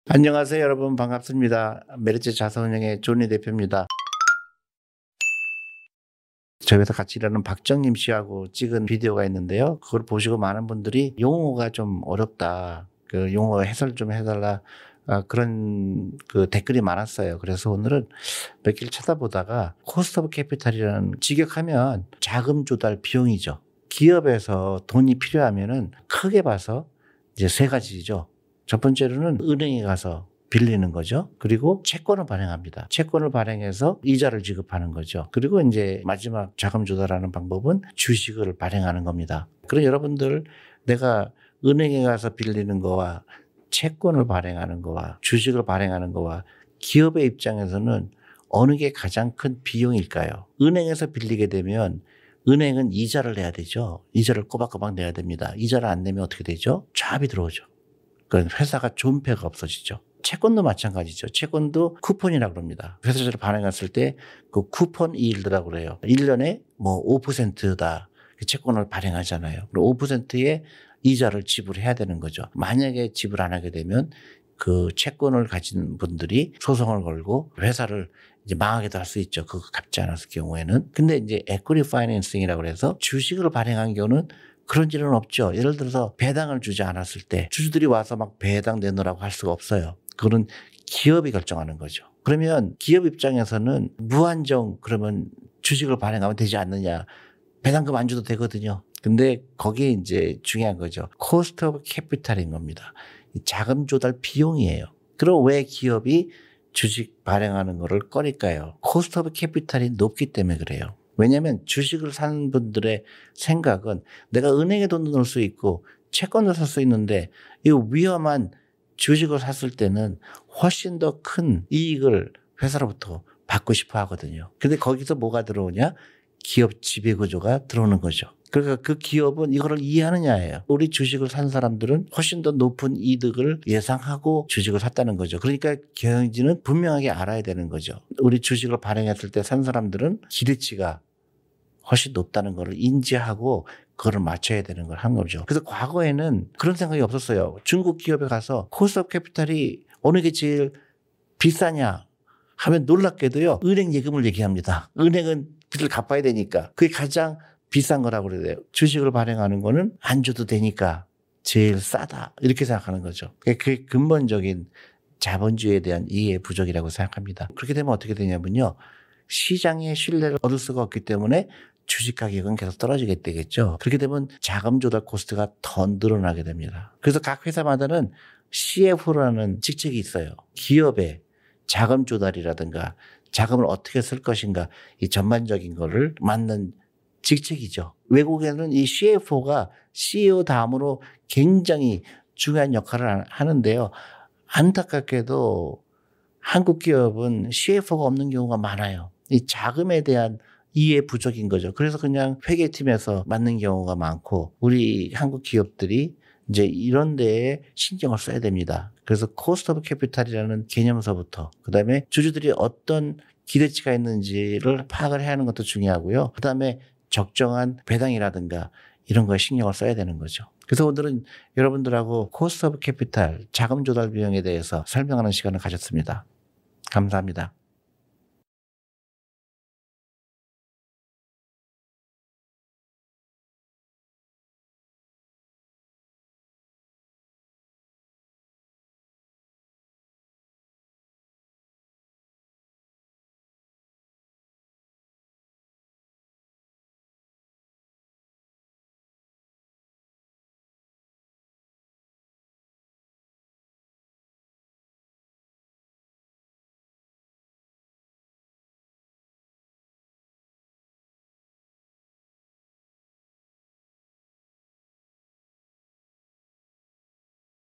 안녕하세요, 여러분. 반갑습니다. 메리츠 자산운용의 존리 대표입니다. 저희 회사 같이 일하는 박정림 씨하고 찍은 비디오가 있는데요. 그걸 보시고 많은 분들이 용어가 좀 어렵다, 그 용어 해설 좀 해달라, 그런 댓글이 많았어요. 그래서 오늘은 몇 개를 찾아보다가 코스트 오브 캐피탈이라는, 직역하면 자금 조달 비용이죠. 기업에서 돈이 필요하면은 크게 봐서 이제 세 가지죠. 첫 번째로는 은행에 가서 빌리는 거죠. 그리고 채권을 발행합니다. 채권을 발행해서 이자를 지급하는 거죠. 그리고 이제 마지막 자금 조달하는 방법은 주식을 발행하는 겁니다. 그럼 여러분들, 내가 은행에 가서 빌리는 거와 채권을 발행하는 거와 주식을 발행하는 거와 기업의 입장에서는 어느 게 가장 큰 비용일까요? 은행에서 빌리게 되면 은행은 이자를 내야 되죠. 이자를 꼬박꼬박 내야 됩니다. 이자를 안 내면 어떻게 되죠? 차압이 들어오죠. 그러니까 회사가 존폐가 없어지죠. 채권도 마찬가지죠. 채권도 쿠폰이라고 그럽니다. 회사를 발행했을 때 그 쿠폰 이일드라고 그래요. 1년에 뭐 5%다. 채권을 발행하잖아요. 그리고 5%의 이자를 지불해야 되는 거죠. 만약에 지불 안 하게 되면 그 채권을 가진 분들이 소송을 걸고 회사를 이제 망하게도 할 수 있죠. 그거 갚지 않았을 경우에는. 근데 이제 에퀴티 파이낸싱이라고 해서 주식을 발행한 경우는 그런 일은 없죠. 예를 들어서 배당을 주지 않았을 때 주주들이 와서 막 배당 내놓으라고 할 수가 없어요. 그거는 기업이 결정하는 거죠. 그러면 기업 입장에서는 무한정 그러면 주식을 발행하면 되지 않느냐. 배당금 안 줘도 되거든요. 근데 거기에 이제 중요한 거죠. 코스트 오브 캐피탈인 겁니다. 자금 조달 비용이에요. 그럼 왜 기업이 주식 발행하는 거를 꺼릴까요? 코스트 오브 캐피탈이 높기 때문에 그래요. 왜냐하면 주식을 사는 분들의 생각은 내가 은행에 돈도 넣을 수 있고 채권도 살 수 있는데 이 위험한 주식을 샀을 때는 훨씬 더 큰 이익을 회사로부터 받고 싶어 하거든요. 근데 거기서 뭐가 들어오냐? 기업 지배구조가 들어오는 거죠. 그러니까 그 기업은 이거를 이해하느냐예요. 우리 주식을 산 사람들은 훨씬 더 높은 이득을 예상하고 주식을 샀다는 거죠. 그러니까 경영진은 분명하게 알아야 되는 거죠. 우리 주식을 발행했을 때 산 사람들은 기대치가 훨씬 높다는 걸 인지하고 그거를 맞춰야 되는 걸 한 거죠. 그래서 과거에는 그런 생각이 없었어요. 중국 기업에 가서 코스트 오브 캐피탈이 어느 게 제일 비싸냐 하면 놀랍게도요, 은행 예금을 얘기합니다. 은행은 빚을 갚아야 되니까 그게 가장 비싼 거라고 그래요. 주식을 발행하는 거는 안 줘도 되니까 제일 싸다, 이렇게 생각하는 거죠. 그게 근본적인 자본주의에 대한 이해 부족이라고 생각합니다. 그렇게 되면 어떻게 되냐면요, 시장의 신뢰를 얻을 수가 없기 때문에 주식 가격은 계속 떨어지게 되겠죠. 그렇게 되면 자금 조달 코스트가 더 늘어나게 됩니다. 그래서 각 회사마다는 CFO라는 직책이 있어요. 기업의 자금 조달이라든가 자금을 어떻게 쓸 것인가, 이 전반적인 거를 맡는 직책이죠. 외국에는 이 CFO가 CEO 다음으로 굉장히 중요한 역할을 하는데요. 안타깝게도 한국 기업은 CFO가 없는 경우가 많아요. 이 자금에 대한 이해 부족인 거죠. 그래서 그냥 회계팀에서 맡는 경우가 많고, 우리 한국 기업들이 이제 이런 데에 신경을 써야 됩니다. 그래서 코스트 오브 캐피탈이라는 개념서부터, 그다음에 주주들이 어떤 기대치가 있는지를 파악을 해야 하는 것도 중요하고요. 그다음에 적정한 배당이라든가 이런 거에 신경을 써야 되는 거죠. 그래서 오늘은 여러분들하고 코스트 오브 캐피탈, 자금 조달 비용에 대해서 설명하는 시간을 가졌습니다. 감사합니다.